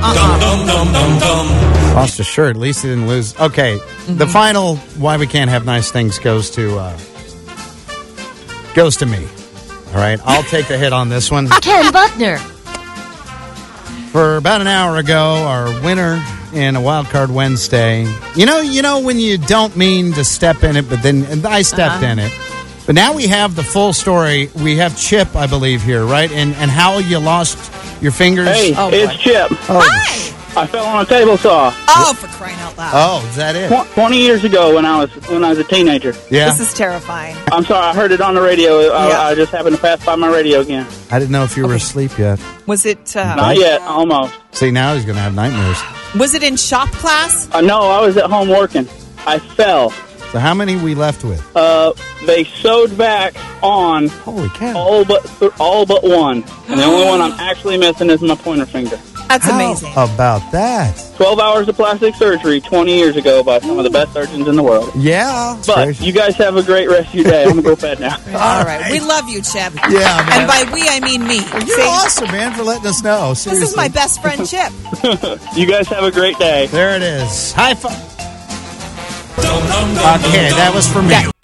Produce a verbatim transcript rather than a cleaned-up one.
Uh-uh. Lost a shirt. At least he didn't lose. Okay, mm-hmm. The final why we can't have nice things goes to uh, goes to me. All right, I'll take the hit on this one. Ken Buckner. For about an hour ago, our winner in a Wild Card Wednesday. You know, you know when you don't mean to step in it, but then and I stepped uh-huh. in it. But now we have the full story. We have Chip, I believe, here, right? And and how you lost your fingers. Hey, oh, it's boy. Chip. Oh. Hi. I fell on a table saw. Oh, for crying out loud. Oh, is that it? Twenty years ago, when I was when I was a teenager. Yeah. This is terrifying. I'm sorry, I heard it on the radio. I, Yeah. I just happened to pass by my radio again. I didn't know if you were Okay. asleep yet. Was it? Uh, Not yet, almost. See, now he's going to have nightmares. Was it in shop class? Uh, no, I was at home working. I fell. So how many we left with? Uh, they sewed back on Holy cow. all but th- all but one, and the only one I'm actually missing is my pointer finger. That's How amazing. about that? Twelve hours of plastic surgery twenty years ago by some of the best surgeons in the world. Yeah. But you guys have a great rest of your day. I'm gonna go to bed now. All right. We love you, Chip. Yeah, man. And by we, I mean me. You're See, awesome, man, for letting us know. Seriously. this is my best friend, Chip. You guys have a great day. There it is. High five. Okay, that was for me. Yeah.